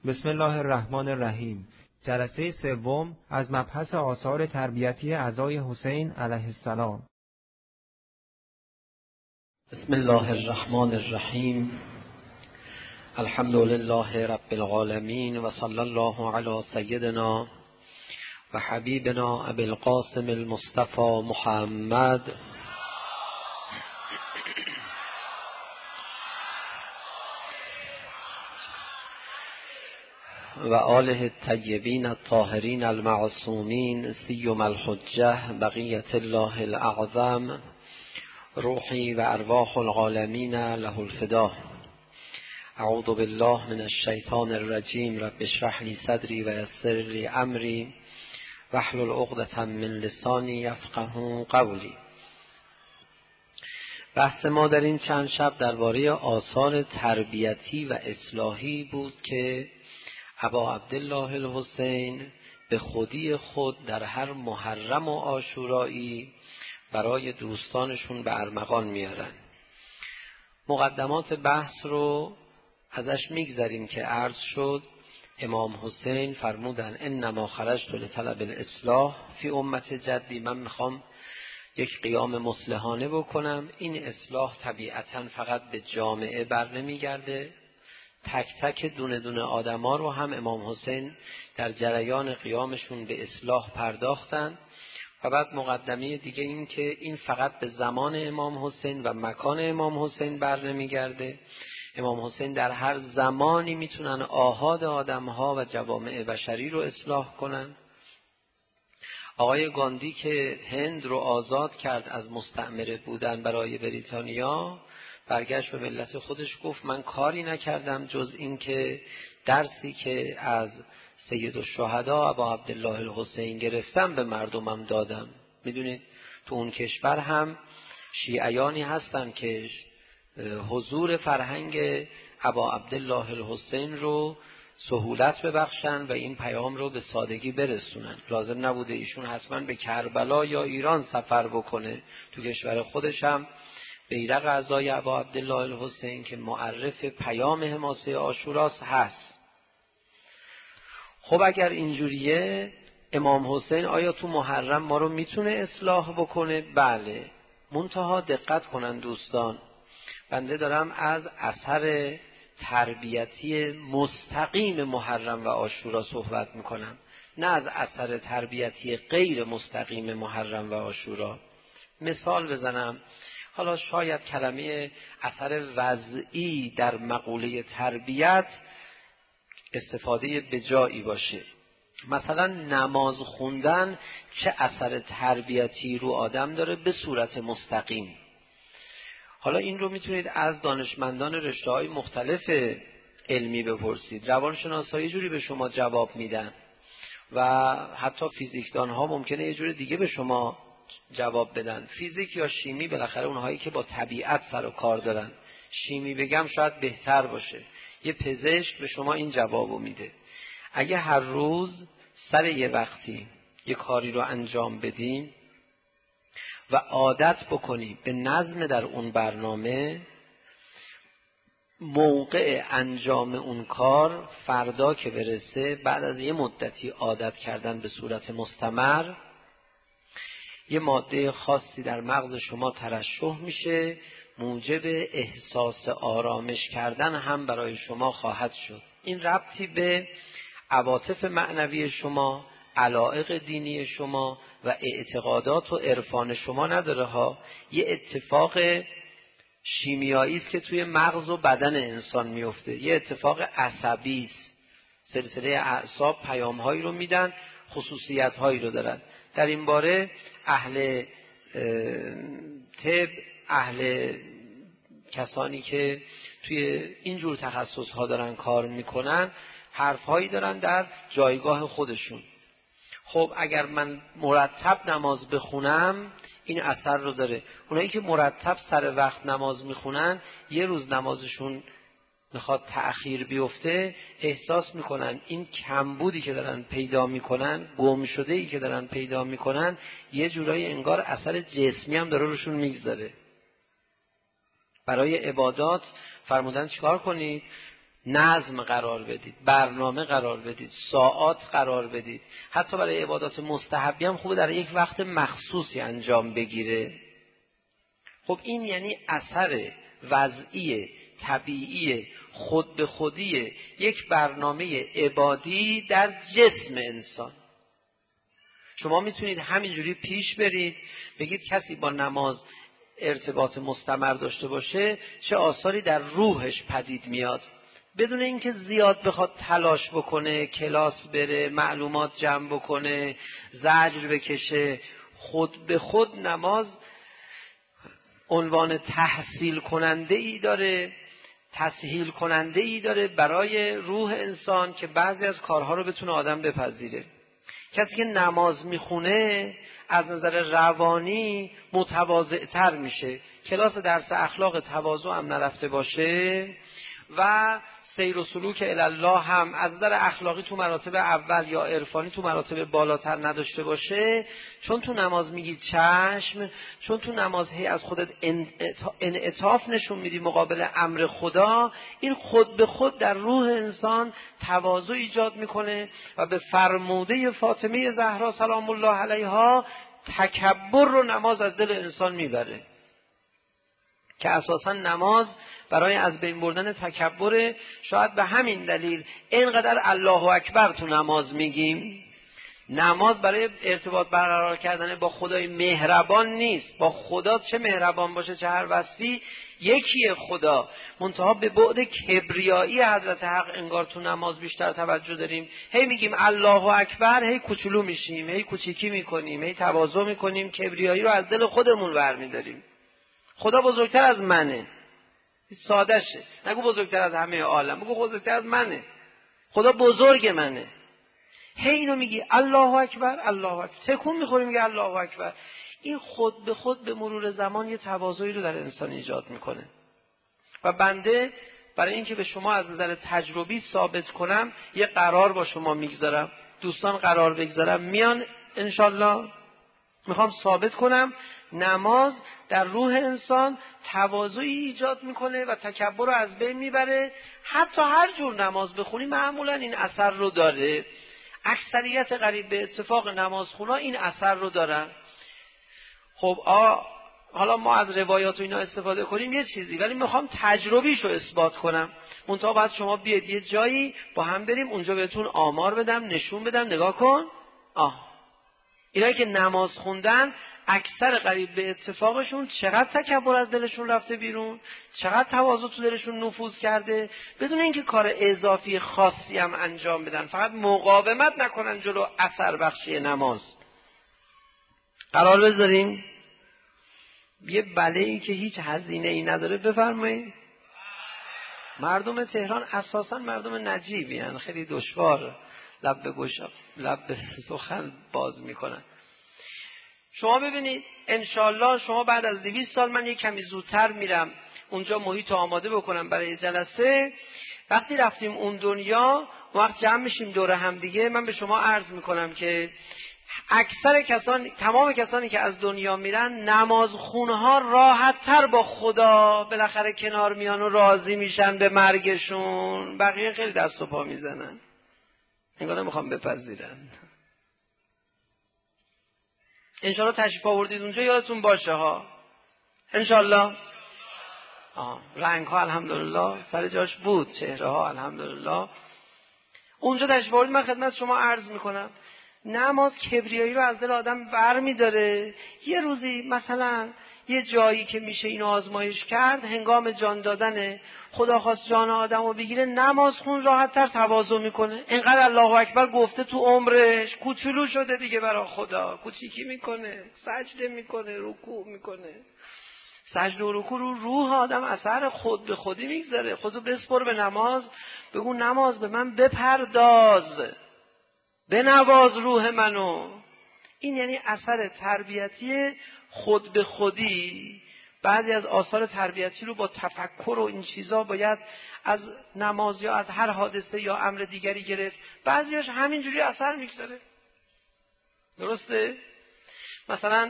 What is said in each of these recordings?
بسم الله الرحمن الرحیم. جلسه سوم از مبحث آثار تربیتی اعضای حسین علیه السلام. بسم الله الرحمن الرحیم. الحمد لله رب العالمین و صلی الله علی سیدنا و حبیبنا ابی القاسم المصطفى محمد و آله الطیبین الطاهرین المعصومین سیما الحجة بقیة الله الاعظم روحی و ارواح العالمین له الفدا. اعوذ بالله من الشیطان الرجیم. رب اشرح لی صدری و یسر لی امری واحلل عقدة من لسانی یفقهوا قولی. بحث ما در این چند شب درباره آثار تربیتی و اصلاحی بود که ابا عبدالله الحسین به خودی خود در هر محرم و عاشورایی برای دوستانشون به ارمغان میارن. مقدمات بحث رو ازش میگذریم که عرض شد امام حسین فرمودن انما خرجت لطلب الاصلاح فی امت جدی. من میخوام یک قیام مصلحانه بکنم. این اصلاح طبیعتاً فقط به جامعه بر نمیگرده، تک تک دونه دونه آدما رو هم امام حسین در جریان قیامشون به اصلاح پرداختن. و بعد مقدمه دیگه این که این فقط به زمان امام حسین و مکان امام حسین بر نمیگرده. امام حسین در هر زمانی میتونن آحاد آدمها و جوامع بشری رو اصلاح کنن. آقای گاندی که هند رو آزاد کرد از مستعمره بودن برای بریتانیا، برگشت به ملت خودش گفت من کاری نکردم جز این که درسی که از سید الشهدا ابا عبدالله الحسین گرفتم به مردمم دادم. میدونید تو اون کشور هم شیعیانی هستن که حضور فرهنگ ابا عبدالله الحسین رو سهولت ببخشن و این پیام رو به سادگی برسونن. لازم نبوده ایشون حتما به کربلا یا ایران سفر بکنه. تو کشور خودش هم بیرق اعضای ابا عبدالله الحسین که معرف پیام حماسه عاشوراست هست. خب اگر اینجوریه امام حسین آیا تو محرم ما رو میتونه اصلاح بکنه؟ بله. منتها دقت کنن دوستان، بنده دارم از اثر تربیتی مستقیم محرم و عاشورا صحبت میکنم، نه از اثر تربیتی غیر مستقیم محرم و عاشورا. مثال بزنم، حالا شاید کلمه اثر وضعی در مقوله تربیت استفاده بجایی باشه. مثلا نماز خوندن چه اثر تربیتی رو آدم داره به صورت مستقیم؟ حالا این رو میتونید از دانشمندان رشته‌های مختلف علمی بپرسید. روانشناسا یه جوری به شما جواب میدن و حتی فیزیکدان ها ممکنه یه جوری دیگه به شما جواب بدن. فیزیک یا شیمی بالاخره اونهایی که با طبیعت سر و کار دارن. شیمی بگم شاید بهتر باشه. یه پزشک به شما این جوابو میده. اگه هر روز سر یه وقتی یه کاری رو انجام بدین و عادت بکنی به نظم در اون برنامه، موقع انجام اون کار فردا که برسه، بعد از یه مدتی عادت کردن به صورت مستمر، یه ماده خاصی در مغز شما ترشح میشه، موجب احساس آرامش کردن هم برای شما خواهد شد. این ربطی به عواطف معنوی شما، علایق دینی شما و اعتقادات و عرفان شما نداره ها. یه اتفاق شیمیایی است که توی مغز و بدن انسان میفته. یه اتفاق عصبی است. سلسله اعصاب پیام‌هایی رو میدن، خصوصیت‌هایی رو دارن. در این باره اهل طب، اهل کسانی که توی اینجور تخصص‌ها دارن کار میکنن، حرف‌هایی دارن در جایگاه خودشون. خب اگر من مرتب نماز بخونم این اثر رو داره. اونایی که مرتب سر وقت نماز میخونن، یه روز نمازشون میخواد تأخیر بیفته، احساس میکنن این کمبودی که دارن پیدا میکنن، گم شده‌ای که دارن پیدا میکنن، یه جورایی انگار اثر جسمی هم داره روشون میگذاره. برای عبادات فرمودن چیکار کنید؟ نظم قرار بدید، برنامه قرار بدید، ساعات قرار بدید. حتی برای عبادات مستحبی هم خوبه در یک وقت مخصوصی انجام بگیره. خب این یعنی اثر وضعی طبیعی خود به خودی یک برنامه عبادی در جسم انسان. شما میتونید همینجوری پیش برید بگید کسی با نماز ارتباط مستمر داشته باشه چه آثاری در روحش پدید میاد، بدون اینکه زیاد بخواد تلاش بکنه، کلاس بره، معلومات جمع بکنه، زجر بکشه. خود به خود نماز عنوان تحصیل کننده ای داره، تسهیل کننده ای داره برای روح انسان که بعضی از کارها رو بتونه آدم بپذیره. کسی که نماز میخونه از نظر روانی متواضع‌تر میشه. کلاس درس اخلاق تواضع هم نرفته باشه و سیر و سلوک الله هم از نظر اخلاقی تو مراتب اول یا عرفانی تو مراتب بالاتر نداشته باشه، چون تو نماز میگی چشم، چون تو نماز هی از خودت انعطاف نشون میدی مقابل امر خدا، این خود به خود در روح انسان تواضع ایجاد میکنه و به فرموده فاطمه زهرا سلام الله علیها تکبر رو نماز از دل انسان میبره، که اساسا نماز برای از بین بردن تکبر. شاید به همین دلیل اینقدر الله اکبر تو نماز میگیم. نماز برای ارتباط برقرار کردن با خدای مهربان نیست. با خدا چه مهربان باشه چه هر وصفی یکیه خدا، منتها به بعد کبریایی حضرت حق انگار تو نماز بیشتر توجه داریم. هی میگیم الله اکبر، هی کوچولو میشیم، هی کوچیکی میکنیم، هی تواضع میکنیم، کبریایی رو از دل خودمون برمیداریم. خدا بزرگتر از منه، ساده شه، نگو بزرگتر از همه عالم، بگو بزرگتر از منه، خدا بزرگ منه. هی اینو میگی الله اکبر الله اکبر، تکون میخوری میگه الله اکبر. این خود به خود به مرور زمان یه تواضعی رو در انسان ایجاد میکنه. و بنده برای اینکه به شما از نظر تجربی ثابت کنم یه قرار با شما میگذارم، دوستان قرار بگذارم میان انشالله، میخوام ثابت کنم نماز در روح انسان تواضعی ایجاد میکنه و تکبر رو از بین میبره. حتی هر جور نماز بخونی معمولا این اثر رو داره. اکثریت قریب به اتفاق نمازخونا این اثر رو دارن. خب حالا ما از روایات و اینا استفاده کنیم یه چیزی، ولی میخوام تجربیشو اثبات کنم. منتها باید شما بیاید یه جایی با هم بریم اونجا بهتون آمار بدم، نشون بدم، نگاه کن. اینایی که نماز خوندن اکثر قریب به اتفاقشون چقدر تکبر از دلشون رفته بیرون، چقدر تواضع تو دلشون نفوذ کرده، بدون اینکه کار اضافی خاصی هم انجام بدن، فقط مقاومت نکنن جلو اثر بخشی نماز. قرار بذاریم یه بلایی که هیچ هزینه ای نداره بفرمایید. مردم تهران اساسا مردم نجیبی هن، خیلی دشوار لب به سخن باز میکنن. شما ببینید انشالله شما بعد از 200 سال، من یک کمی زودتر میرم اونجا محیط آماده بکنم برای جلسه. وقتی رفتیم اون دنیا، وقت جمع میشیم دور هم دیگه، من به شما عرض میکنم که اکثر کسان، تمام کسانی که از دنیا میرن، نمازخونها راحت تر با خدا بالاخره کنار میان و راضی میشن به مرگشون. بقیه خیلی دست و پا میزنن، انگار نمیخوام بپذیرن. انشالله تشریف آوردید اونجا، یادتون باشه ها انشالله. رنگ ها الحمدلله سر جاش بود، چهره ها الحمدلله. اونجا تشریف آوردید، من خدمت شما عرض میکنم نماز کبریایی رو از دل آدم بر میداره. یه روزی مثلا یه جایی که میشه اینو آزمایش کرد، هنگام جان دادن خدا خواست جان آدم رو بگیره، نماز خون راحت تر تواضع میکنه. اینقدر الله اکبر گفته تو عمرش، کوچولو شده دیگه برای خدا، کوچیکی میکنه، سجده میکنه، رکوع میکنه. سجده و رکوع رو روح آدم اثر خود به خودی میگذاره. خودو بسپر به نماز، بگو نماز به من بپرداز، بنواز روح منو. این یعنی اثر تربیتی خود به خودی. بعضی از آثار تربیتی رو با تفکر و این چیزا باید از نماز یا از هر حادثه یا امر دیگری گرفت. بعضیاش همینجوری اثر میگذاره. درسته؟ مثلا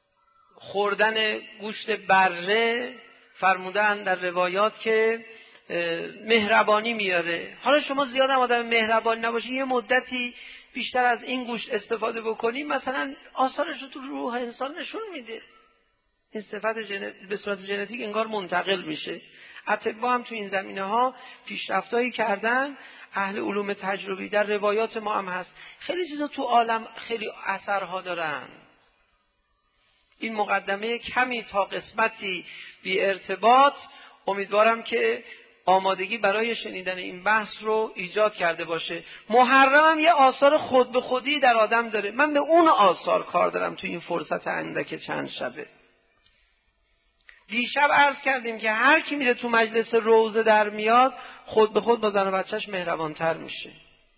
خوردن گوشت بره، فرمودن در روایات که مهربانی میاره. حالا شما زیاد هم آدم مهربانی نباشی، یه مدتی بیشتر از این گوشت استفاده بکنی، مثلا آثارش رو تو روح انسان نشون میده. این صفت به صورت ژنتیک انگار منتقل میشه. اطباء هم تو این زمینه ها پیشرفتایی کردن. اهل علوم تجربی در روایات ما هم هست، خیلی چیزا تو عالم خیلی اثرها دارن. این مقدمه کمی تا قسمتی بی ارتباط، امیدوارم که آمادگی برای شنیدن این بحث رو ایجاد کرده باشه. محرم هم یه آثار خود به خودی در آدم داره. من به اون آثار کار دارم تو این فرصت اندک چند شبه. دیشب عرض کردیم که هر کی میره تو مجلس روضه در میاد، خود به خود با زن و بچهش مهربانتر میشه.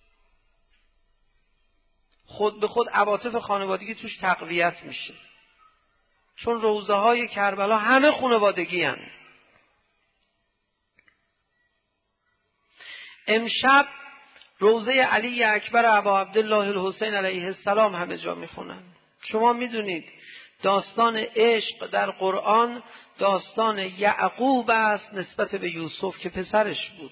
خود به خود عواطف خانوادگی توش تقویت میشه. چون روضه های کربلا همه خانوادگی هن. امشب روضه علی اکبر ابا عبدالله الحسین علیه السلام همه جا میخونن. شما میدونید داستان عشق در قرآن داستان یعقوب است نسبت به یوسف که پسرش بود.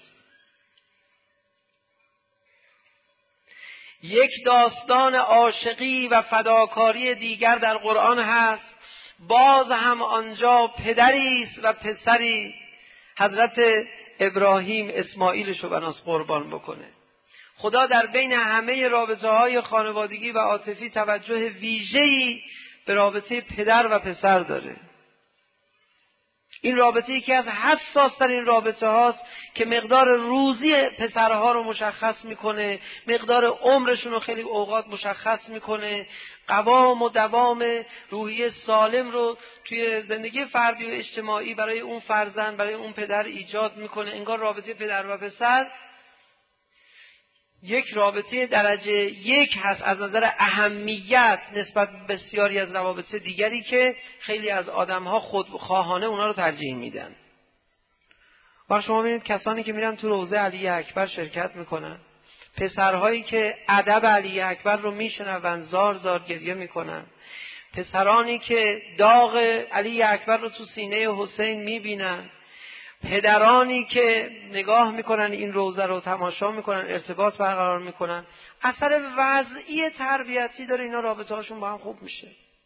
یک داستان عاشقی و فداکاری دیگر در قرآن هست، باز هم آنجا پدری است و پسری، حضرت ابراهیم اسماعیلشو بناس قربان بکنه. خدا در بین همه رابطه های خانوادگی و عاطفی توجه ویژه‌ای به رابطه پدر و پسر داره. این رابطه یکی از حساس ترین رابطه هاست که مقدار روزی پسرها رو مشخص میکنه، مقدار عمرشون رو خیلی اوقات مشخص میکنه، قوام و دوام روحی سالم رو توی زندگی فردی و اجتماعی برای اون فرزند، برای اون پدر ایجاد میکنه. انگار رابطه پدر و پسر یک رابطه درجه یک هست از نظر اهمیت نسبت بسیاری از روابط دیگری که خیلی از آدم‌ها خودخواهانه اونا رو ترجیح میدن. و شما می‌بینید کسانی که میرن تو روضه علی اکبر شرکت میکنن، پسرهایی که ادب علی اکبر رو میشنون زار زار گریه میکنن، پسرانی که داغ علی اکبر رو تو سینه حسین میبینن، پدرانی که نگاه میکنن این روضه رو تماشا میکنن، ارتباط برقرار میکنن، اثر وضعی تربیتی داره. اینا رابطه هاشون با هم خوب میشه.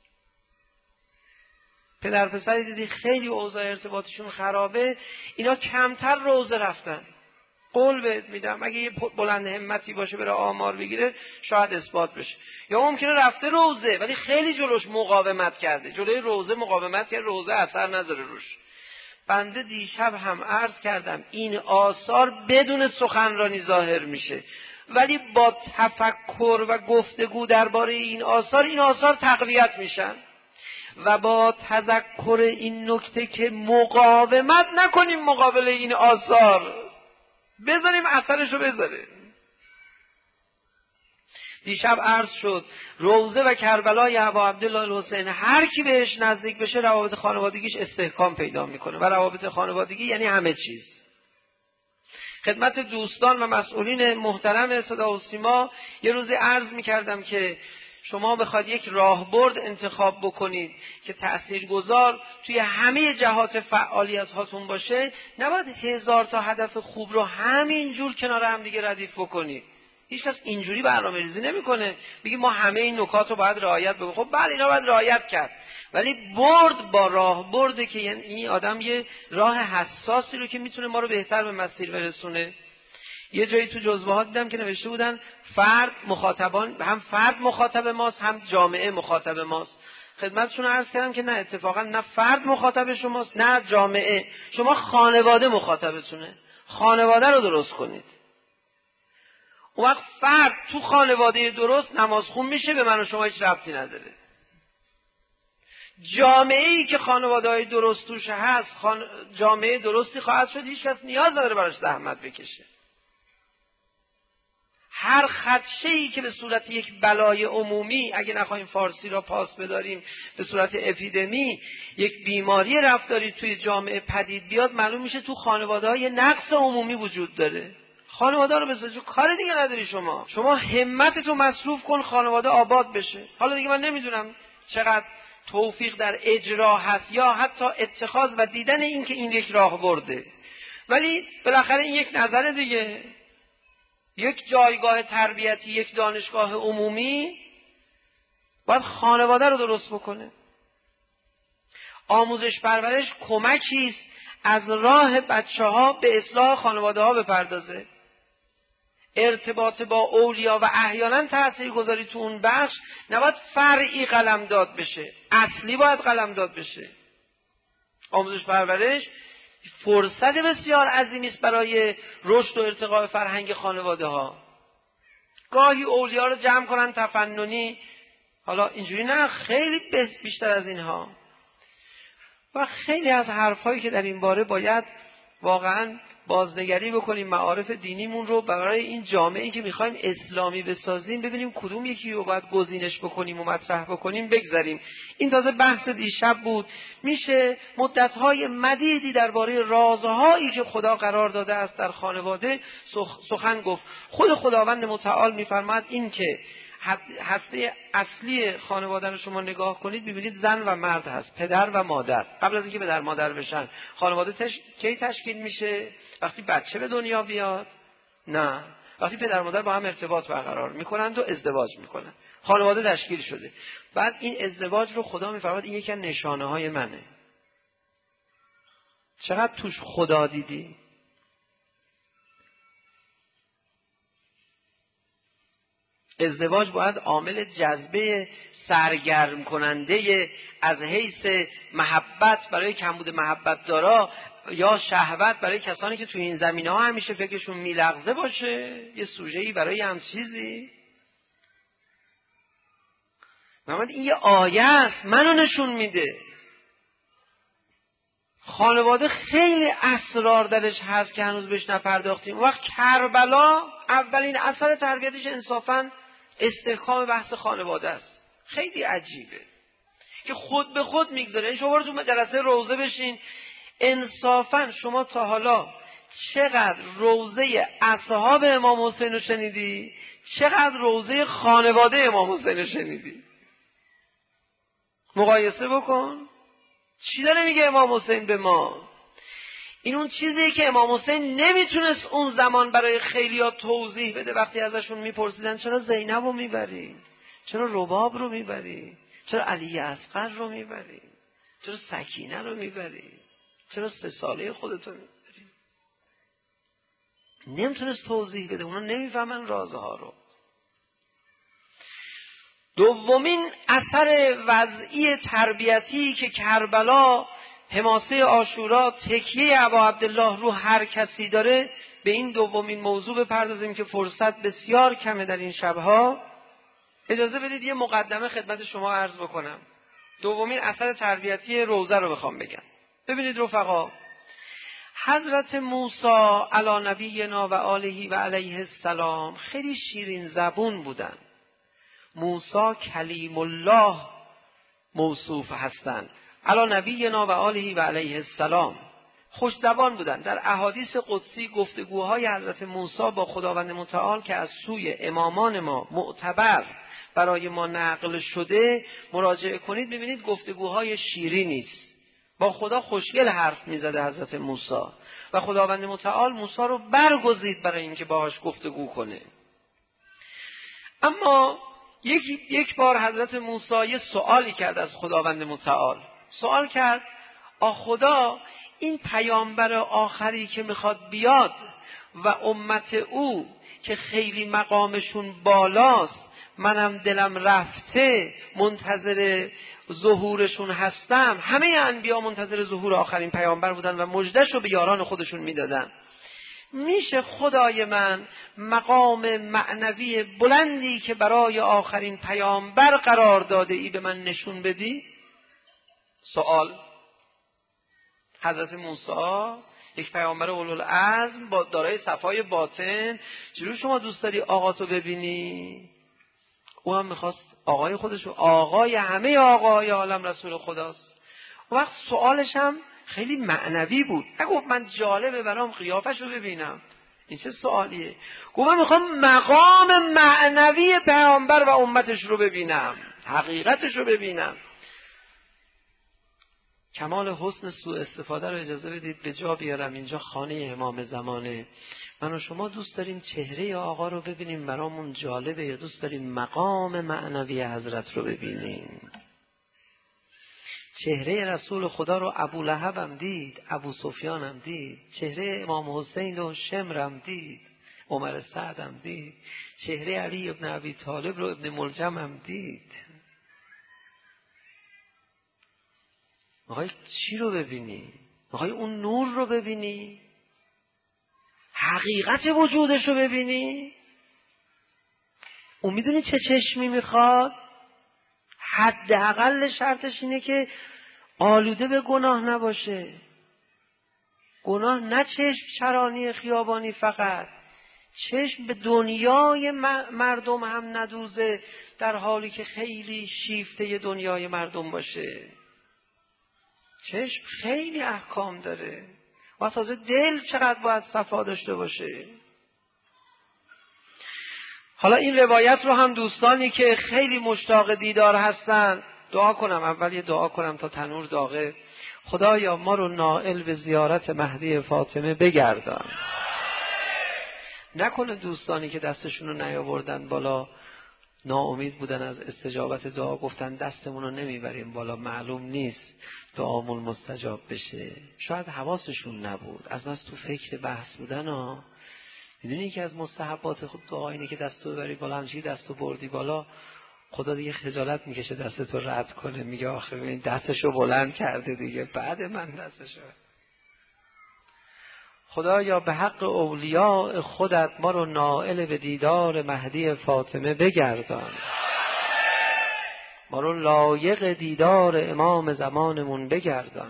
پدر پسری دیدی خیلی اوضاع ارتباطشون خرابه، اینا کمتر روضه رفتن. قول بهت میدم اگه یه بلند همتی باشه بره آمار بگیره شاید اثبات بشه. یا ممکنه رفته روضه ولی خیلی جلوش مقاومت کرده، جلوی روضه مقاومت کرده، روضه اثر نذاره روش. بنده دیشب هم عرض کردم این آثار بدون سخنرانی ظاهر میشه، ولی با تفکر و گفتگو درباره این آثار تقویت میشن. و با تذکر این نکته که مقاومت نکنیم مقابل این آثار، بذاریم اثرشو بذاره. دیشب عرض شد روضه و کربلای ابا عبدالله الحسین، هر کی بهش نزدیک بشه روابط خانوادگیش استحکام پیدا میکنه. و روابط خانوادگی یعنی همه چیز. خدمت دوستان و مسئولین محترم صدا و سیما یه روزی عرض میکردم که شما بخواد یک راهبرد انتخاب بکنید که تأثیرگذار توی همه جهات فعالیت هاتون باشه، نباید 1000 تا هدف خوب رو همین جور کنار هم دیگه ردیف بکنید. هیچ کس اینجوری برنامه‌ریزی نمی‌کنه بگی ما همه این نکات رو باید رعایت بکنیم. خب بله اینا باید رعایت کرد، ولی برد با راه برده که یعنی این آدم یه راه حساسی رو که میتونه ما رو بهتر به مسیر برسونه. یه جایی تو جزوهات دیدم که نوشته بودن فرد مخاطبان، هم فرد مخاطب ماست هم جامعه مخاطب ماست. خدمتشون عرض کردم که نه، اتفاقا نه فرد مخاطب شماست نه جامعه، شما خانواده مخاطبتونه. خانواده رو درست کنید. اون وقت فرد تو خانواده درست نمازخون میشه، به من و شما هیچ ربطی نداره. جامعه‌ای که خانواده‌های درست توش هست جامعه درستی خواهد شد، هیچ کس نیاز نداره براش زحمت بکشه. هر خدشه‌ای که به صورت یک بلای عمومی، اگه نخواهیم فارسی را پاس بداریم به صورت اپیدمی، یک بیماری رفتاری توی جامعه پدید بیاد، معلوم میشه تو خانواده‌ها یه نقص عمومی وجود داره. خانواده رو بسازید، کار دیگه نداری شما همتتو مصروف کن خانواده آباد بشه. حالا دیگه من نمیدونم چقدر توفیق در اجرا هست یا حتی اتخاذ و دیدن این که این یک راه برده، ولی بالاخره این یک نظر دیگه. یک جایگاه تربیتی، یک دانشگاه عمومی باید خانواده رو درست بکنه. آموزش پرورش کمکی است از راه بچه‌ها به اصلاح خانواده‌ها بپردازه. ارتباط با اولیا و احیانا تاثیرگذاری تو اون بخش نباید فرعی قلمداد بشه، اصلی باید قلمداد بشه. آموزش پرورش فرصت بسیار عظیمی است برای رشد و ارتقاء فرهنگ خانواده‌ها. گاهی اولیا رو جمع کنن تفننی، حالا اینجوری نه، خیلی بیشتر از اینها. و خیلی از حرفایی که در این باره باید واقعاً بازنگری بکنیم معارف دینیمون رو برای این جامعه‌ای که می‌خوایم اسلامی بسازیم، ببینیم کدوم یکی رو باید گزینش بکنیم و مطرح بکنیم بگذاریم. این تازه بحث دیشب بود. میشه مدت‌های مدیدی درباره رازهایی که خدا قرار داده است در خانواده سخن گفت. خود خداوند متعال می‌فرماید این که هسته اصلی خانواده رو شما نگاه کنید، ببینید زن و مرد هست، پدر و مادر. قبل از اینکه پدر مادر بشن خانواده کی تشکیل میشه؟ وقتی بچه به دنیا بیاد؟ نه، وقتی پدر مادر با هم ارتباط برقرار میکنند و ازدواج میکنن، خانواده تشکیل شده. بعد این ازدواج رو خدا میفرماید این یکی از نشانه های منه. چقدر توش خدا دیدی؟ ازدواج باید عامل جذبه سرگرم کننده از حیث محبت برای کمبود محبت دارا یا شهوت برای کسانی که توی این زمینه ها همیشه فکرشون میلغزه باشه، یه سوژه‌ای برای هم چیزی. محمد این یه آیه است، منو نشون میده. خانواده خیلی اسرار درش هست که هنوز بهش نپرداختیم. وقت کربلا اولین اثر تربیتش انصافاً استحکام بحث خانواده است. خیلی عجیبه که خود به خود میگذاره. شما تو جلسه روضه بشین، انصافاً شما تا حالا چقدر روضه اصحاب امام حسین رو شنیدی؟ چقدر روضه خانواده امام حسین رو شنیدی؟ مقایسه بکن. چی داره میگه امام حسین به ما؟ این اون چیزیه که امام حسین نمیتونست اون زمان برای خیلیا توضیح بده. وقتی ازشون میپرسیدن چرا زینب رو میبری؟ چرا رباب رو میبری؟ چرا علی اصغر رو میبری؟ چرا سکینه رو میبری؟ چرا 3 ساله خودتو میبری؟ نمیتونست توضیح بده. اونا نمیفهمن رازها رو. دومین اثر وضعی تربیتی که کربلا، حماسه عاشورا، تکیه ابا عبدالله رو هر کسی داره، به این دومین موضوع بپردازیم که فرصت بسیار کمه در این شبها. اجازه بدید یه مقدمه خدمت شما عرض بکنم. دومین اثر تربیتی روضه رو بخوام بگم. ببینید رفقا، حضرت موسی علی نبینا و آله و علیه السلام خیلی شیرین زبون بودن. موسی کلیم الله موصوف هستند. علی نبینا و آله و علیه السلام خوش زبان بودند. در احادیث قدسی گفتگوهای حضرت موسی با خداوند متعال که از سوی امامان ما معتبر برای ما نقل شده مراجعه کنید، ببینید گفتگوهای شیرینی است. با خدا خوشگل حرف میزده حضرت موسی و خداوند متعال موسی رو برگزید برای اینکه باهاش گفتگو کنه. اما یک بار حضرت موسی یه سوالی کرد از خداوند متعال. سوال کرد خدا، این پیامبر آخری که میخواد بیاد و امت او که خیلی مقامشون بالاست، منم دلم رفته منتظر ظهورشون هستم. همه انبیا منتظر ظهور آخرین پیامبر بودن و مژده‌ش رو به یاران خودشون میدادن. میشه خدای من مقام معنوی بلندی که برای آخرین پیامبر قرار داده ای به من نشون بدی؟ سوال. حضرت موسی یک پیامبر اولوالعزم با دارای صفای باطن، چجور شما دوست داری آقاتو ببینی؟ او هم میخواست آقای خودشو، آقای همه آقای عالم رسول خداست. اون وقت سوالش هم خیلی معنوی بود. نگفت من جالبه برام قیافش رو ببینم. این چه سوالیه؟ گفت من میخوام مقام معنوی پیامبر و امتش رو ببینم، حقیقتش رو ببینم. کمال حسن سوء استفاده رو اجازه بدید به جا بیارم. اینجا خانه امام زمانه. من و شما دوست داریم چهره آقا رو ببینیم برامون جالبه، یا دوست داریم مقام معنوی حضرت رو ببینیم؟ چهره رسول خدا رو ابو لهب هم دید، ابو سفیان هم دید، چهره امام حسین رو شمر هم دید، عمر سعد هم دید، چهره علی ابن ابی طالب رو ابن ملجم هم دید. میخوای چی رو ببینی؟ میخوای اون نور رو ببینی؟ حقیقت وجودش رو ببینی؟ اون میدونی چه چشمی میخواد؟ حداقل شرطش اینه که آلوده به گناه نباشه. گناه نه چشم چرانی خیابانی فقط، چشم به دنیای مردم هم ندوزه، در حالی که خیلی شیفته دنیای مردم باشه. چشم خیلی احکام داره و تازه دل چقدر باید صفا داشته باشه. حالا این روایت رو هم دوستانی که خیلی مشتاق دیدار هستن دعا کنم. اول یه دعا کنم تا تنور داغه. خدایا ما رو نائل به زیارت مهدی فاطمه بگردان. نکنه دوستانی که دستشون رو نیاوردن بالا، ناامید بودن از استجابت دعا، گفتن دستمون رو نمیبریم بالا، معلوم نیست دعامون مستجاب بشه. شاید حواسشون نبود، از بس تو فکر بحث بودن ها. میدونی که از مستحبات خود دعا اینه که دستو ببری بالا، همچنین دستو بردی بالا خدا دیگه خجالت میکشه دستتو رد کنه، میگه آخه این دستشو بلند کرده دیگه، بعد من دستشو. خدایا به حق اولیاء خودت ما رو نائل به دیدار مهدی فاطمه بگردان، ما رو لایق دیدار امام زمانمون بگردان.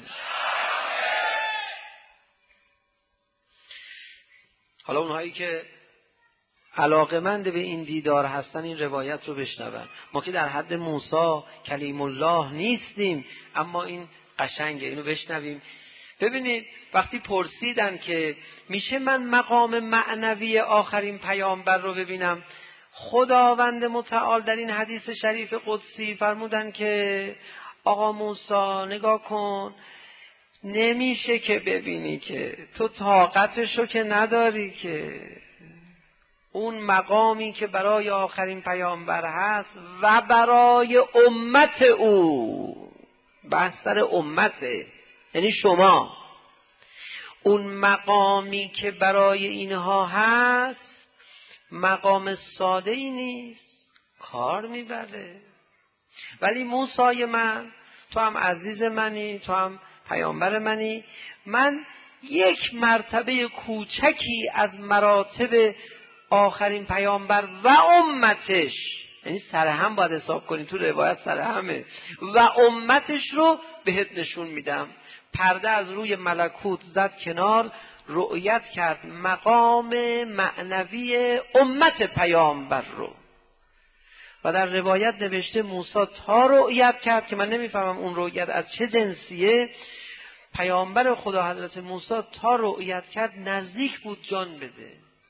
حالا اونهایی که علاقمند به این دیدار هستن این روایت رو بشنون. ما که در حد موسی کلیم الله نیستیم، اما این قشنگه، اینو بشنویم. ببینید وقتی پرسیدن که میشه من مقام معنوی آخرین پیامبر رو ببینم، خداوند متعال در این حدیث شریف قدسی فرمودن که آقا موسی نگاه کن، نمیشه که ببینی، که تو طاقتشو که نداری، که اون مقامی که برای آخرین پیامبر هست و برای امت او، بحث سر امته، یعنی شما، اون مقامی که برای اینها هست مقام ساده ای نیست، کار میبره. ولی موسی من، تو هم عزیز منی، تو هم پیامبر منی، من یک مرتبه کوچکی از مراتب آخرین پیامبر و امتش، یعنی سرهم باید حساب کنی، تو روایت سرهمه، و امتش رو بهت نشون میدم. پرده از روی ملکوت زد کنار، رؤیت کرد مقام معنوی امت پیامبر رو. و در روایت نوشته موسی تا رؤیت کرد که من نمیفهمم اون رؤیت از چه جنسیه. پیامبر خدا حضرت موسی تا رؤیت کرد نزدیک بود جان بده،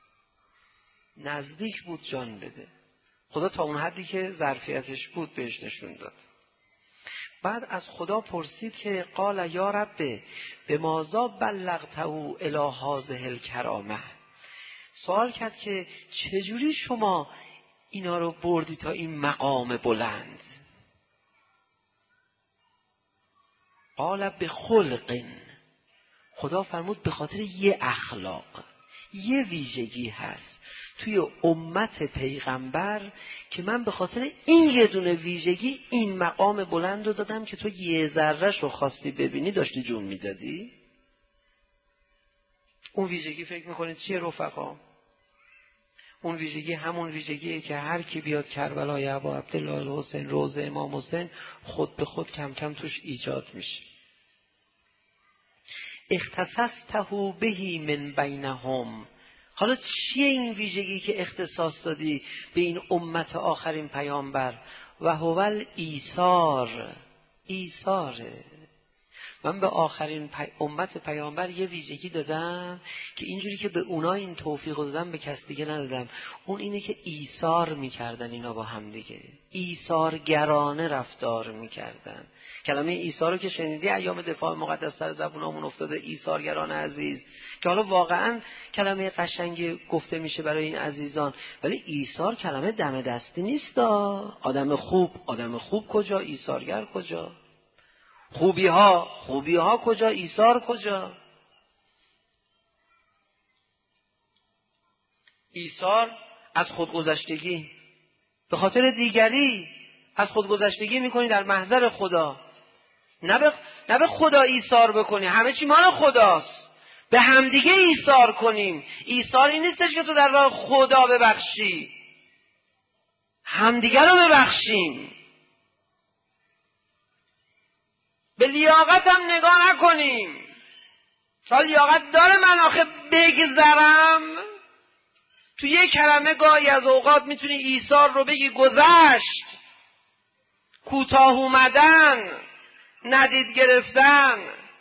نزدیک بود جان بده. خدا تا اون حدی که ظرفیتش بود بهش نشون داد. بعد از خدا پرسید که قال یا رب بماذا بلغته الی هذه الکرامه، سوال کرد که چجوری شما اینا رو بردی تا این مقام بلند؟ قال بخلق، خدا فرمود به خاطر یه اخلاق، یه ویژگی هست توی امت پیغمبر که من به خاطر این یه دونه ویژگی این مقام بلند رو دادم که تو یه ذره‌ش رو خواستی ببینی داشتی جون میدادی. اون ویژگی فکر میکنید چیه رفقا؟ اون ویژگی همون ویژگیه که هر کی بیاد کربلای ابا عبدالله الحسین، روضه امام حسین، خود به خود کم کم توش ایجاد میشه. اختصصته بهی من بینهم. حالا چیه این ویژگی که اختصاص دادی به این امت آخرین پیامبر؟ و هو الایثار، ایثاره. من به آخرین امت پیامبر یه ویژگی دادم که اینجوری که به اونا این توفیق دادم به کس دیگه ندادم. اون اینه که ایثار میکردن اینا با هم دیگه، ایثارگرانه رفتار میکردن. کلمه ایثار رو که شنیدی ایام دفاع مقدس سر زبونامون افتاده، ایثارگران عزیز، که حالا واقعا کلمه قشنگی گفته میشه برای این عزیزان، ولی ایثار کلمه دم دستی نیست. آدم خوب کجا، ایثارگر کجا؟ خوبی ها کجا، ایثار کجا؟ ایثار از خودگذشتگی، به خاطر دیگری از خودگذشتگی میکنی در محضر خدا. نه به خدا ایثار بکنی، همه چی مال خداست، به همدیگه ایثار کنیم. ایثار این نیستش که تو در راه خدا ببخشی، همدیگه رو ببخشیم. به لیاقت هم نگاه نکنیم. شاید لیاقت داره من آخه بگذرم. تو یک کلمه گاهی از اوقات میتونی ایثار رو بگی گذشت، کوتاه اومدن، ندید گرفتن،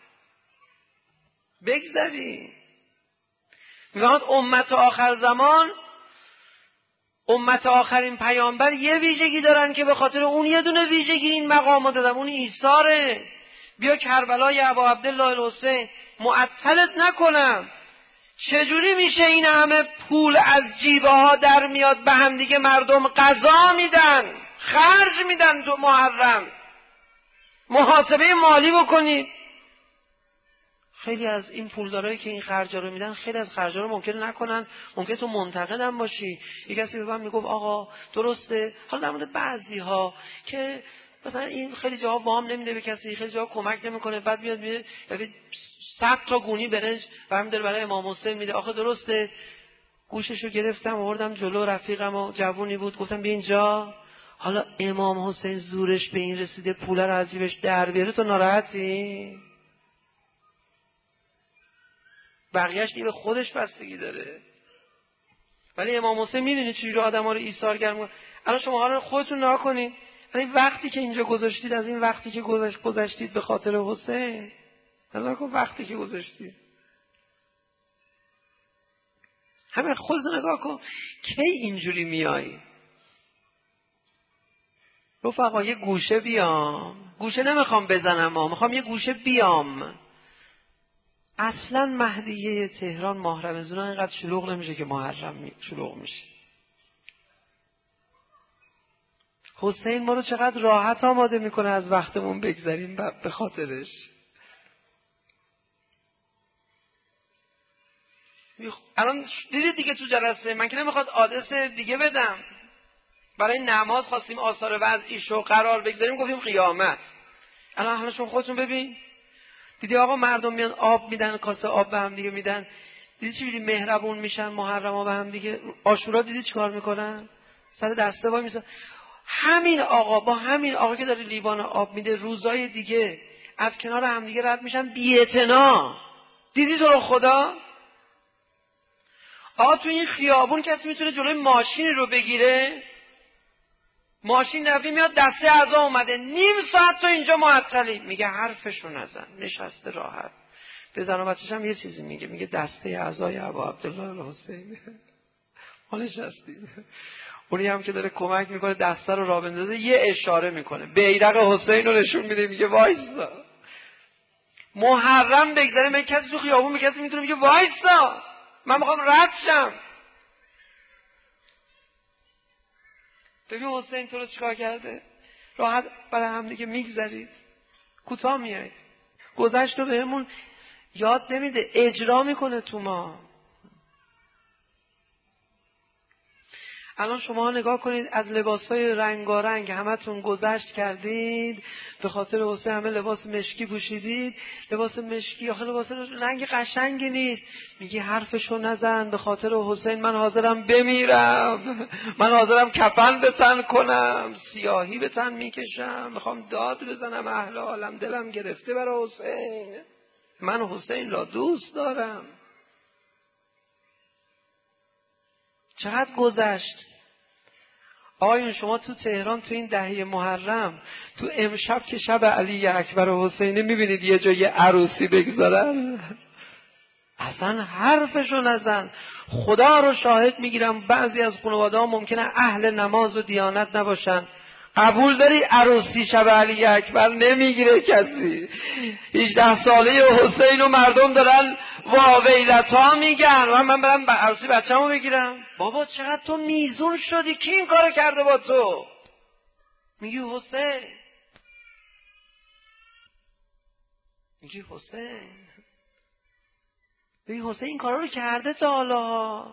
بگذری. میگوید امت آخر زمان، امت آخرین پیامبر یه ویژگی دارن که به خاطر اون یه دونه ویژگی این مقام دادم، اون ایثاره. بیا کربلای ابا عبدالله الحسین معطلت نکنم. چجوری میشه این همه پول از جیبه ها در میاد به هم دیگه مردم غذا میدن، خرج میدن تو محرم؟ محاسبه مالی بکنید. خیلی از این پولدارایی که این خرجا رو میدن، خیلی از خرجا رو ممکنه نکنن، ممکنه تو منتقدم باشی. یک کسی به من میگفت آقا درسته، حالا در مورد بعضی‌ها که مثلا این خیلی جواب وام نمیده به کسی، خیلی جواب کمک نمیکنه، بعد میاد میگه 100 تا گونی برنج برام داره برای امام حسین میده. آخه درسته، گوششو گرفتم آوردم جلو رفیقم و جوونی بود، گفتم بیا اینجا، حالا امام حسین زورش به این رسیده پول رو از جیبش در بیاره، تو ناراحتی؟ بقیه‌اش دیگه به خودش بستگی داره. ولی امام حسین می‌بینید چجوری آدم‌ها رو ایثارگر می‌کنه. الان شما حالا خودتون نگاه کنید، این وقتی که اینجا گذاشتید، از این وقتی که گذاشتید به خاطر حسین، الان کن وقتی که گذاشتید، همین خودتون نگاه کن کی اینجوری میای. رفقا یه گوشه بیام، گوشه نمیخوام بزنم، میخوام یه گوشه بیام. اصلا مهدیه تهران ماه رمضان اینقدر شلوغ نمیشه که محرم شلوغ میشه. حسین ما رو چقدر راحت آماده میکنه از وقتمون بگذاریم به خاطرش. الان دیدید دیگه تو جلسه من که نمیخواد آدرس دیگه بدم، برای نماز خواستیم آثار وضعیشو قرار بگذاریم، گفتیم قیامت. الان همه شما خودتون ببین، دیدی آقا مردم میان آب میدن، کاسه آب به هم دیگه میدن، دیدی چی بیدی مهربون میشن محرما به هم دیگه. عاشورا دیدی چی کار میکنن؟ سر دسته وای میسن. همین آقا با همین آقا که داره لیوان آب میده، روزای دیگه از کنار هم دیگه رد میشن بی‌اعتنا. دیدی تو رو خدا؟ آقا تو این خیابون کسی میتونه جلوی ماشین رو بگیره؟ ماشین نوی میاد دسته اعضا اومده، نیم ساعت تو اینجا معطلی، میگه حرفشو نزن، نشسته راحت. به زن و بچه‌ش هم یه چیزی میگه دسته اعضای ابا عبدالله الحسین ما نشستیم. اونی هم که داره کمک میکنه دسته رو راه بندازه یه اشاره میکنه، بیرق حسین رو نشون میده، میگه وایسا. محرم بگذره به کسی تو خیابون به کسی میتونه میگه وایسا من میخوام رد شم. ببین حسین تو رو چیکار کرده؟ راحت برای هم دیگه میگذرید، کوتاه میایید. گذشت رو بهمون یاد نمیده، اجرا میکنه تو ما. الان شما نگاه کنید از لباسای رنگارنگ همتون گذشت کردید، به خاطر حسین همه لباس مشکی پوشیدید. لباس مشکی آخه لباس رنگ قشنگی نیست، میگی حرفشو نزن، به خاطر حسین من حاضرم بمیرم، من حاضرم کفن به تن کنم، سیاهی به تن میکشم، میخوام داد بزنم، اهل عالم دلم گرفته برای حسین، من حسین را دوست دارم. چقدر گذشت. آقایون شما تو تهران تو این دهه محرم تو امشب که شب علی اکبر و حسینی میبینید یه جای عروسی بگذارن؟ اصلا حرفشو نزن. خدا رو شاهد میگیرم بعضی از خانواده ها ممکنه اهل نماز و دیانت نباشن. قبول داری عروسی شب علی اکبر نمیگیره کسی. 18 ساله حسین و مردم دارن واویلتا میگن و من برم عروسی بچه‌مو بگیرم. بابا چقدر تو میزون شدی؟ کی این کارو کرده با تو؟ میگی حسین، میگی حسین، میگی حسین این کارا رو کرده تا حالا.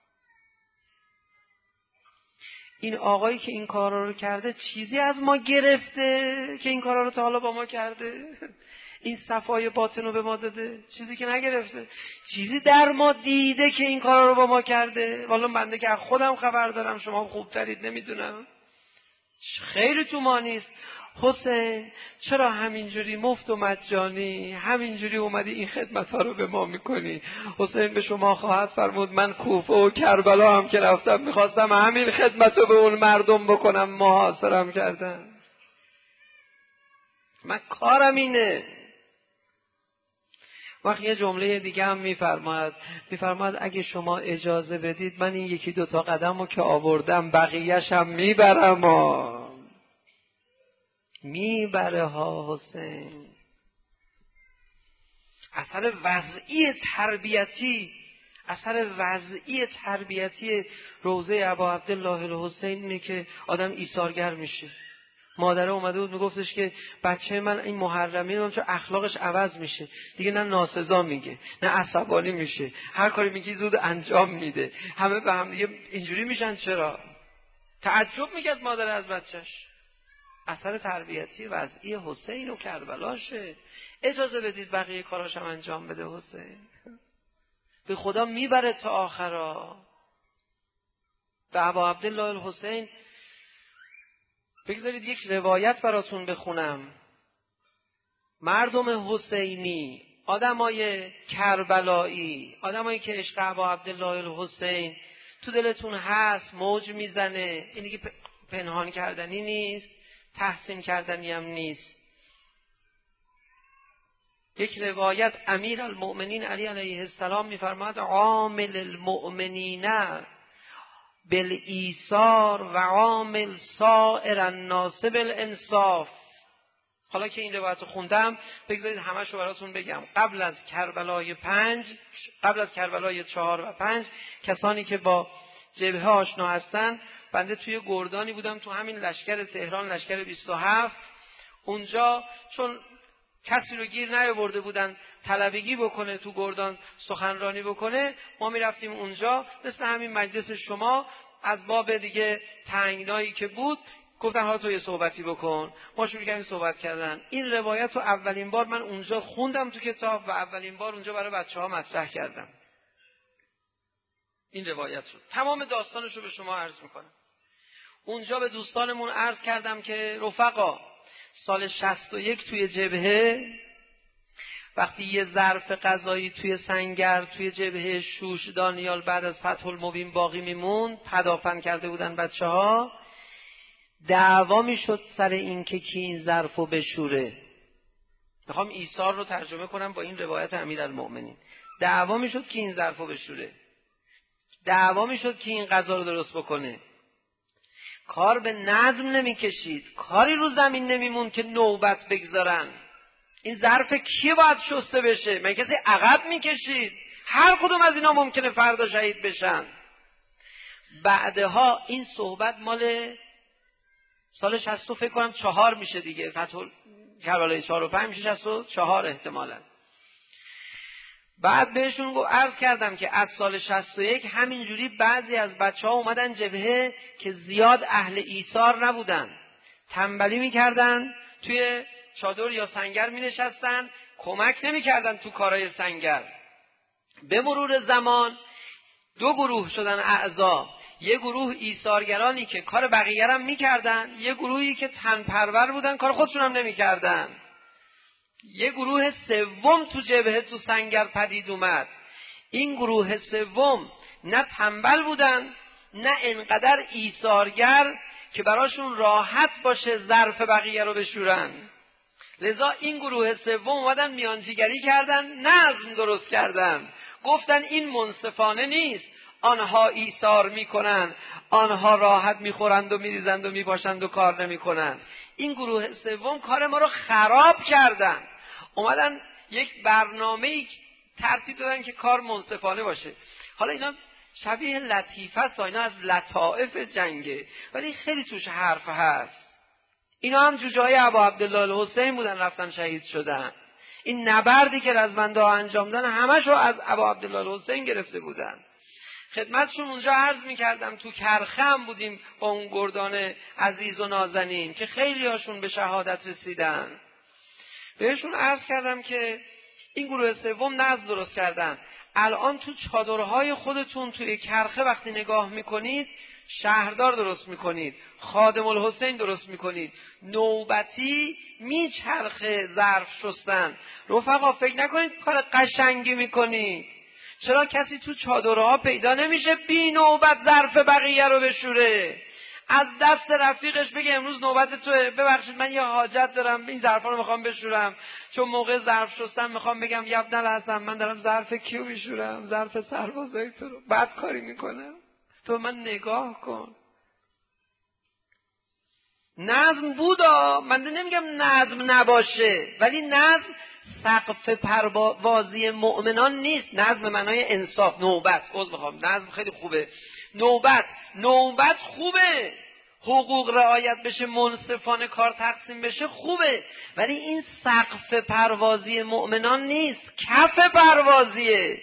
این آقایی که این کارا رو کرده چیزی از ما گرفته که این کارا رو تا حالا با ما کرده؟ این صفای باطن رو به ما داده؟ چیزی که نگرفته. چیزی در ما دیده که این کارا رو با ما کرده؟ والا بنده که از خودم خبر دارم، شما خوب ترید نمیدونم. خیلی تو ما نیست. حسین چرا همینجوری مفت و مجانی همینجوری اومدی این خدمت ها رو به ما میکنی؟ حسین به شما خواهد فرمود من کوفه و کربلا هم که رفتم میخواستم همین خدمت رو به اون مردم بکنم، محاصرم کردن. من کارم اینه. وقتی یه جمله دیگه هم میفرماید اگه شما اجازه بدید من این 1-2 قدم رو که آوردم بقیه‌ش هم میبرم. میبره ها حسین. اثر وضعی تربیتی روضه ابا عبدالله الحسین اینه که آدم ایثارگر میشه. مادره اومده بود میگفتش که بچه من این محرمی رو چون اخلاقش عوض میشه دیگه، نه ناسزا میگه نه عصبانی میشه، هر کاری میگی زود انجام میده، همه به هم دیگه اینجوری میشن. چرا؟ تعجب میکرد مادر از بچهش. اثر تربیتی وضعی حسین و کربلاشه. اجازه بدید بقیه کاراشم انجام بده حسین. به خدا میبره تا آخرا. به ابا عبدالله الحسین بگذارید یک روایت براتون بخونم. مردم حسینی، آدمای کربلایی، آدمایی که عشق ابا عبدالله الحسین تو دلتون هست، موج میزنه، این دیگه پنهان کردنی نیست، تحسین کردنی هم نیست. یک روایت امیر المؤمنین علی علیه السلام میفرماد عامل المؤمنین بالایثار و عامل سائر الناس بالانصاف. حالا که این روایت خوندم بگذارید همه‌شو براتون بگم. قبل از کربلای 4 و 5 کسانی که با جبهه آشنا هستن، بنده توی گردانی بودم تو همین لشکر تهران، لشکر 27. اونجا چون کسی رو گیر نیاورده بودن طلبگی بکنه تو گردان سخنرانی بکنه، ما میرفتیم اونجا مثل همین مجلس شما، از باب دیگه تنگنایی که بود گفتن حالا تو یه صحبتی بکن، ما شروع کردیم صحبت کردن. این روایت رو اولین بار من اونجا خوندم تو کتاب و اولین بار اونجا برای بچه‌ها مطرح کردم. این روایت رو تمام داستانش رو به شما عرض میکنم. اونجا به دوستانمون عرض کردم که رفقا، سال 61 توی جبهه وقتی یه ظرف غذایی توی سنگر توی جبهه شوش دانیال بعد از فتح المبین باقی میمون، پدافن کرده بودن بچه‌ها، دعوا میشد سر این که کی این ظرفو بشوره. میخوام ایثار رو ترجمه کنم با این روایت امیرالمؤمنین. دعوا میشد که این ظرفو بشوره، دعوا میشد که این غذا رو درست بکنه. کار به نظم نمیکشید، کاری رو زمین نمیمون که نوبت بگذارن این ظرف کی باید شسته بشه. من کسی عقب میکشید؟ هر کدوم از اینا ممکنه فردا شهید بشن. بعدها این صحبت مال سال 60 فکر کنم 4 میشه دیگه، فتح کربلای 4 و 5 میشه 64 احتمالاً. بعد بهشون عرض کردم که از سال 61 همینجوری بعضی از بچه‌ها اومدن جبهه که زیاد اهل ایثار نبودن، تنبلی میکردن، توی چادر یا سنگر مینشستن، کمک نمیکردن تو کارهای سنگر. به مرور زمان 2 گروه شدن اعضا، یه گروه ایثارگرانی که کار بقیه هم میکردن، یه گروهی که تنپرور بودن کار خودشون هم نمیکردن. یه گروه سوم تو جبهه تو سنگر پدید اومد. این گروه سوم نه تنبل بودن نه انقدر ایثارگر که براشون راحت باشه ظرف بقیه رو بشورن. لذا این گروه سوم اومدن میانجیگری کردن، نظم درست کردن، گفتن این منصفانه نیست، آنها ایثار میکنن، آنها راحت میخورند و میریزند و میپاشند و کار نمیکنن. این گروه سوم کار ما رو خراب کردن، اومدن یک برنامه‌ای ترتیب دادن که کار منصفانه باشه. حالا اینا شبیه لطیفه است، اینا از لطائف جنگه، ولی خیلی توش حرف هست. اینا هم جوجه‌های ابا عبدالله الحسین بودن، رفتن شهید شدن. این نبردی که رزمنده‌ها انجام دادن همشو از ابا عبدالله الحسین گرفته بودن. خدمتشون اونجا عرض می‌کردم تو کرخه هم بودیم با اون گردان عزیز و نازنین که خیلی هاشون به شهادت رسیدن. بهشون عرض کردم که این گروه سوم نظم درست کردن. الان تو چادرهای خودتون توی کرخه وقتی نگاه میکنید شهردار درست میکنید، خادم الحسین درست میکنید، نوبتی میچرخه ظرف شستن. رفقا فکر نکنید کار قشنگی میکنید. چرا کسی تو چادرها پیدا نمیشه بی نوبت ظرف بقیه رو بشوره؟ از دست رفیقش بگه امروز نوبت توه، ببخشید من یه حاجت دارم این ظرفا رو میخوام بشورم، چون موقع ظرف شستن میخوام بگم یبن الحسن من دارم ظرف کیو میشورم؟ ظرف سربازای تو رو. بد کاری میکنم، تو من نگاه کن. نظم بودا، من نمیگم نظم نباشه، ولی نظم سقف پروازی مؤمنان نیست. نظم معنای انصاف. نوبت نظم خیلی خوبه، نوبت خوبه، حقوق رعایت بشه، منصفانه کار تقسیم بشه خوبه، ولی این سقف پروازی مؤمنان نیست، کف پروازیه.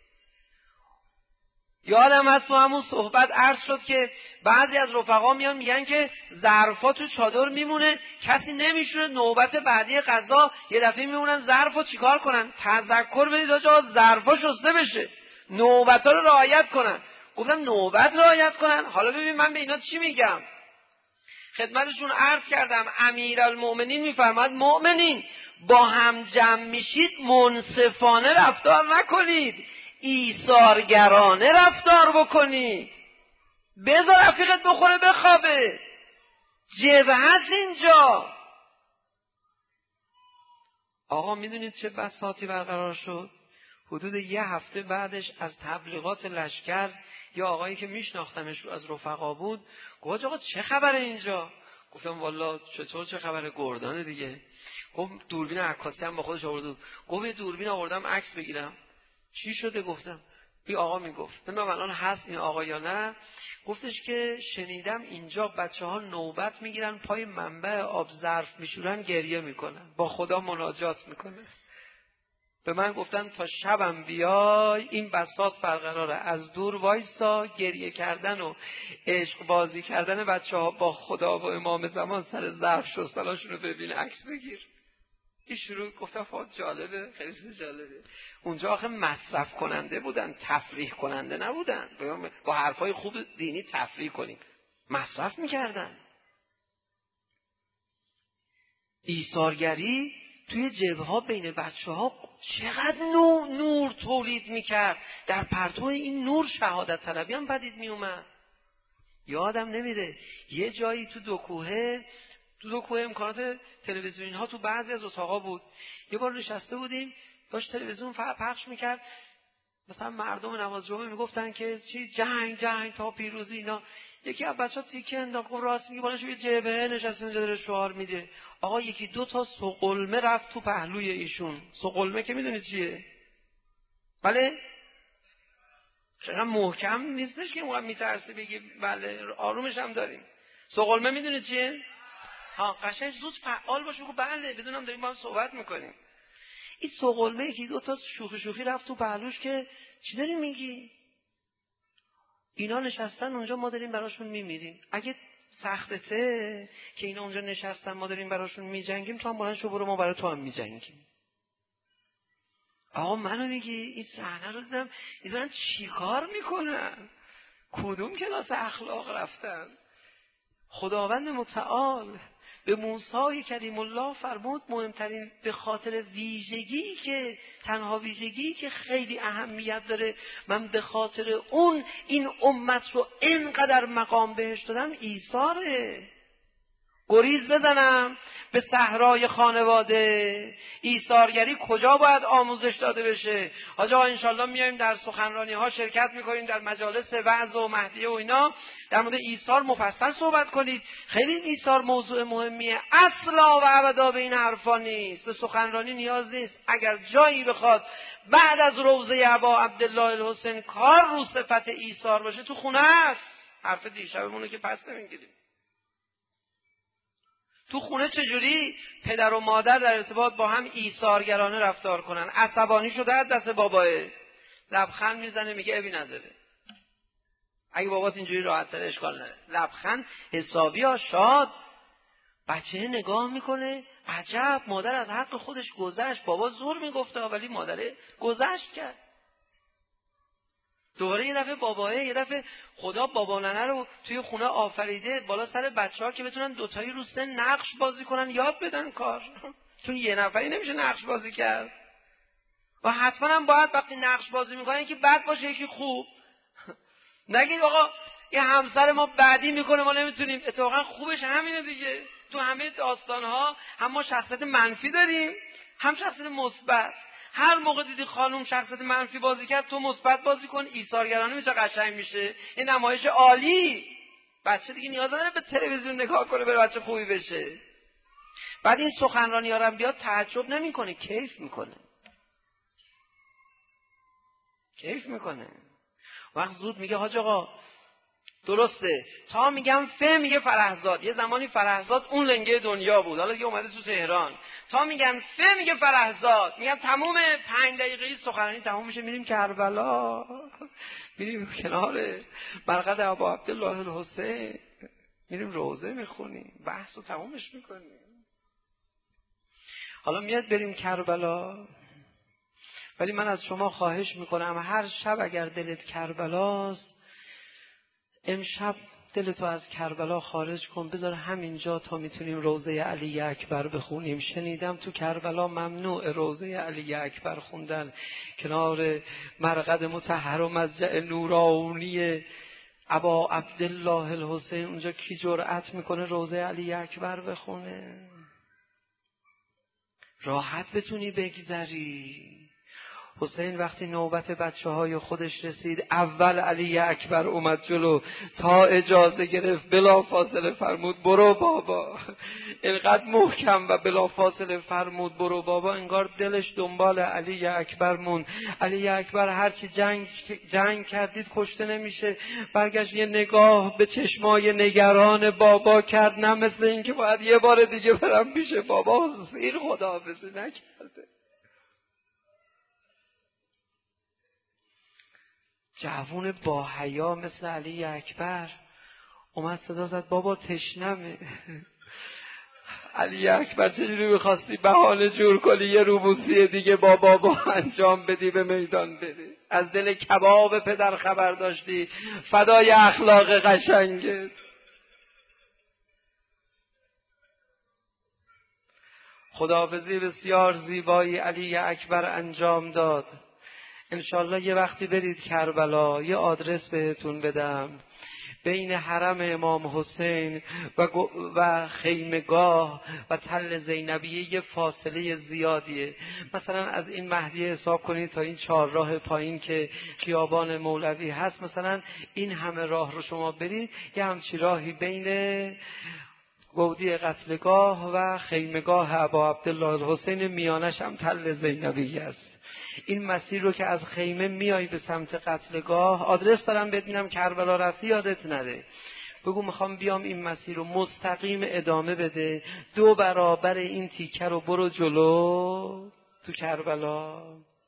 یادم هست تو همون صحبت عرض شد که بعضی از رفقا میان میگن که ظرفا تو چادر میمونه، کسی نمیشونه، نوبت بعدی قضا یه دفعه میمونن ظرفو چیکار کنن؟ تذکر بدید آقا ظرفا شسته بشه، نوبتا رو رعایت کنن. گفتم نوبت رعایت کنن؟ حالا ببین من به اینا چی میگم. خدمتشون عرض کردم امیرالمؤمنین میفرماد مؤمنین با هم جمع میشید منصفانه رفتار نکنید، ایثارگرانه رفتار بکنید. بذار رفیقت بخوره بخوابه، جبهه هست اینجا. آقا میدونید چه بساطی برقرار شد؟ حدود یه هفته بعدش از تبلیغات لشکر یا آقایی که میشناختمش از رفقا بود گفت آقا چه خبره اینجا؟ گفتم والا چطور چه خبره؟ گردانه دیگه. گفت دوربین عکاسی هم با خودش آورد. گفت دوربین آوردم عکس بگیرم. چی شده؟ گفتم این آقا میگفت، نمیدونم الان هست این آقا یا نه. گفتش که شنیدم اینجا بچه‌ها نوبت میگیرن پای منبع آب ظرف میشورن گریه میکنن، با خدا مناجات میکنن. به من گفتن تا شبم بیای این بساط برقراره، از دور وایسا، گریه کردن و عشق بازی کردن بچه‌ها با خدا و امام زمان سر ظرف شستناشون رو ببین، عکس بگیر. این شروع گفتم فقط جالبه، خیلی جالبه. اونجا آخه مصرف کننده بودن، تفریح کننده نبودن. با حرفای خوب دینی تفریح کنیم، مصرف میکردن. ایثارگری توی جبهه‌ها بین بچه‌ها چقدر نور تولید میکرد. در پرتو این نور شهادت طلبی هم پدید میومد. یادم نمیره یه جایی تو دو کوه امکانات تلویزیونی ها تو بعضی از اتاقا بود. یه بار نشسته بودیم داشت تلویزیون پخش میکرد، مثلا مردم نماز جمعه میگفتن که چی جنگ تا پیروزی اینا. یکی از بچه‌ها تیکه انداخت گفت راست میگه، بالا یه جبهه نشسته اونجا داره شعار میده. آقا یکی دو تا سقلمه رفت تو پهلوی ایشون. سقلمه که میدونید چیه؟ بله چقدر محکم نیستش که موقع میترسی بگی بله، آرومش هم داریم. سقلمه میدونید چیه؟ قشنگ زود فعال باش بگو بله، بدونم داریم با هم صحبت میکنیم. این سقلمه یکی دو تا شوخی رفت تو پهلوش که چی داری میگی؟ اینا نشستن اونجا، ما داریم براشون میمیریم. اگه سختته که اینا اونجا نشستن ما داریم براشون میجنگیم، تو هم بلند شو برو ما برای تو هم میجنگیم. آقا منو میگی این صحنه رو دیدم، این دارن چی کار میکنن؟ کدوم کلاس اخلاق رفتن؟ خداوند متعال به موسی کلیم الله فرمود مهمترین به خاطر ویژگی که تنها ویژگی که خیلی اهمیت داره، من به خاطر اون این امت رو اینقدر مقام بهش دادم، ایثاره. گریز بزنم به صحرای خانواده، ایثارگری کجا باید آموزش داده بشه؟ حاج آقا انشالله میایم در سخنرانی ها شرکت میکنیم، در مجالس وعظ و مهدیه و اینا در مورد ایثار مفصل صحبت کنید. خیلی ایثار موضوع مهمیه، اصلا و ابدا به این حرفا نیست، به سخنرانی نیاز نیست. اگر جایی بخواد بعد از روضه ابا عبدالله الحسین کار رو صفت ایثار باشه تو خونه است. حرف دیشبمونه که پس نمیگیریم. تو خونه چجوری پدر و مادر در ارتباط با هم ایثارگرانه رفتار کنن؟ عصبانی شده از دست باباه، لبخند میزنه میگه ابی نداره. اگه بابات اینجوری راحت تر اشکال نداره، لبخند حسابی ها شاد. بچه نگاه میکنه عجب مادر از حق خودش گذشت، بابا زور میگفته ولی مادره گذشت کرد. دوباره یه دفعه باباه، یه دفعه خدا بابا ننه رو توی خونه آفریده بالا سر بچه‌ها که بتونن دوتایی رو سن نقش بازی کنن، یاد بدن کار. چون یه نفری نمیشه نقش بازی کرد و حتما هم باید وقتی نقش بازی میکنن یکی بد باشه یکی خوب. نگید آقا این همسر ما بعدی میکنه ما نمیتونیم. اتفاقا خوبش همینه دیگه. تو همه داستانها هم ما شخصیت منفی داریم هم شخصیت مثبت. هر موقع دیدی خانوم شخصیت منفی بازی کرد تو مثبت بازی کن، ایثارگرانه میشه، قشنگ میشه. این نمایش عالی. بچه دیگه نیاز نداره به تلویزیون نگاه کنه بره بچه خوبی بشه. بعد این سخنرانی ها رو بیاد تعجب نمیکنه، کیف میکنه. کیف میکنه. وقت زود میگه حاج آقا درسته، تا میگم میگه فرهزاد. یه زمانی فرهزاد اون لنگه دنیا بود، حالا دیگه اومده تو تهران. تا میگن میگه فرهزاد، میگم تموم 5 دقیقه سخنرانی تموم میشه، میریم کربلا، میریم کنار مرقد ابا عبدالله الحسین، میریم روضه میخونیم، بحث رو تمومش میکنیم. حالا میاد بریم کربلا، ولی من از شما خواهش میکنم هر شب اگر دلت کربلاست، امشب دلتو از کربلا خارج کن، بذار همینجا تا میتونیم روضه علی اکبر بخونیم. شنیدم تو کربلا ممنوع روضه علی اکبر خوندن، کنار مرقد مطهر و مضجع نورانی ابا عبدالله الحسین، اونجا کی جرأت میکنه روضه علی اکبر بخونه؟ راحت بتونی بگذری. حسین وقتی نوبت بچه‌های خودش رسید، اول علی اکبر اومد جلو، تا اجازه گرفت بلا فاصله فرمود برو بابا. اینقدر محکم و بلا فاصله فرمود برو بابا، انگار دلش دنبال علی اکبر مون. علی اکبر هرچی جنگ کردید کشته نمیشه. برگشت یه نگاه به چشمای نگران بابا کرد، نه مثل این که باید یه بار دیگه برم پیش بابا. این خداحافظی نکرده. جوون با حیا مثل علی اکبر اومد صدا زد بابا تشنمه. علی اکبر چجوری می‌خواستی بهانه جور کنی یه روبوسی دیگه با بابا انجام بدی به میدان بری؟ از دل کباب پدر خبر داشتی، فدای اخلاق قشنگت. خداحافظی بسیار زیبایی علی اکبر انجام داد. انشالله یه وقتی برید کربلا، یه آدرس بهتون بدم، بین حرم امام حسین و خیمگاه و تل زینبیه یه فاصله زیادیه. مثلا از این مهدیه حساب کنید تا این 4 راه پایین که خیابان مولوی هست، مثلا این همه راه رو شما برید، یه همچی راهی بین گودی قتلگاه و خیمگاه ابا عبدالله الحسین، میانش هم تل زینبیه است. این مسیر رو که از خیمه میای به سمت قتلگاه، آدرس دارم ببینم کربلا رفتی یادت نره، بگو میخوام بیام این مسیر رو مستقیم ادامه بده، 2 برابر این تیکه رو برو جلو تو کربلا.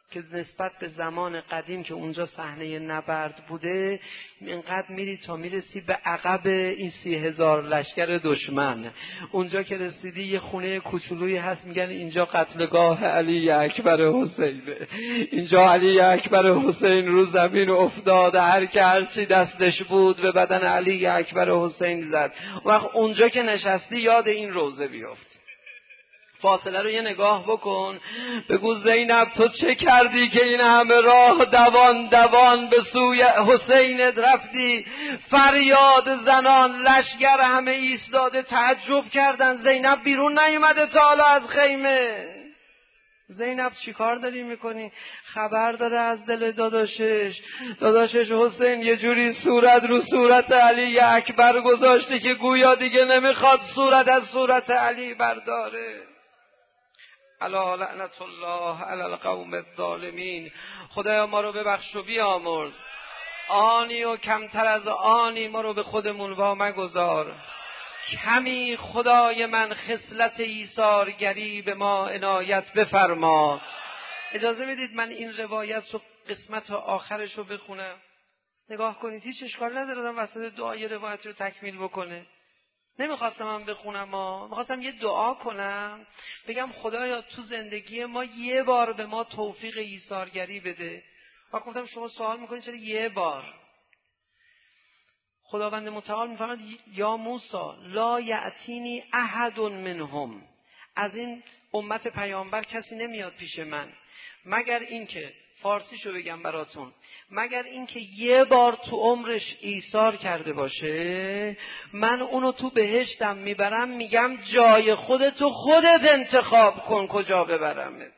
که نسبت به زمان قدیم که اونجا صحنه نبرد بوده اینقدر میری تا میرسی به عقب این 30,000 لشکر دشمن. اونجا که رسیدی یه خونه کوچولویی هست میگن اینجا قتلگاه علی اکبر حسینه. اینجا علی اکبر حسین رو زمین افتاد، هر که هرچی دستش بود به بدن علی اکبر حسین زد. وقت اونجا که نشستی یاد این روزه بیفت. فاصله رو یه نگاه بکن، بگو زینب تو چه کردی که این همه راه دوان دوان به سوی حسین رفتی؟ فریاد زنان لشکر همه ایستاده تعجب کردن، زینب بیرون نیومده تا حالا از خیمه. زینب چی کار داری میکنی؟ خبر داره از دل داداشش حسین یه جوری صورت رو صورت علی اکبر گذاشته که گویا دیگه نمیخواد صورت از صورت علی برداره. الا لعنت الله علی القوم الظالمین. خدایا ما رو ببخش و بیامرز، آنی و کمتر از آنی ما رو به خودمون وا مگذار. کمی خدای من خصلت ایثارگری به ما عنایت بفرما. اجازه میدید من این روایت رو قسمت آخرش رو بخونم؟ نگاه کنید، هیچ اشکال نداره آدم وسط دعای روایت رو تکمیل بکنه. نمیخواستم من بخونم، میخواستم یه دعا کنم، بگم خدایا تو زندگی ما یه بار به ما توفیق ایثارگری بده. و گفتم شما سوال میکنید چرا یه بار؟ خداوند متعال میفرماید یا موسی لا یأتینی احد منهم، از این امت پیامبر کسی نمیاد پیش من مگر اینکه، فارسیشو بگم براتون، مگر اینکه یه بار تو عمرش ایثار کرده باشه، من اونو تو بهشتم میبرم، میگم جای خودتو خودت انتخاب کن کجا ببرمت.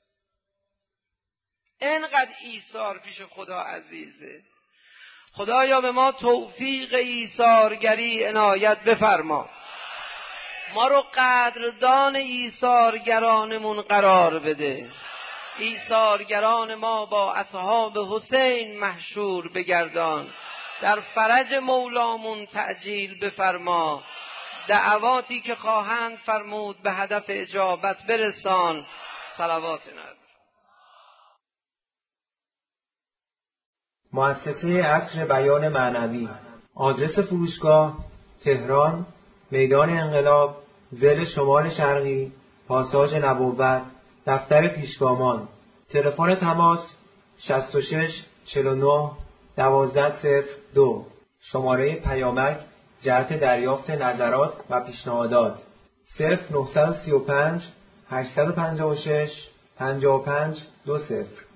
اینقدر ایثار پیش خدا عزیزه. خدایا به ما توفیق ایثارگری عنایت بفرما، ما رو قدردان ایثارگرانمون قرار بده. ایثارگران ما با اصحاب حسین محشور بگردان، در فرج مولامون تعجیل بفرما، دعواتی که خواهند فرمود به هدف اجابت برسان. صلوات ند. مؤسسه عصر بیان معنوی. آدرس فروشگاه: تهران، میدان انقلاب، ضلع شمال شرقی، پاساژ نبوت، دفتر پیشگامان. تلفن تماس 66 49 1202. شماره پیامک جهت دریافت نظرات و پیشنهادات 0935 856 55 20.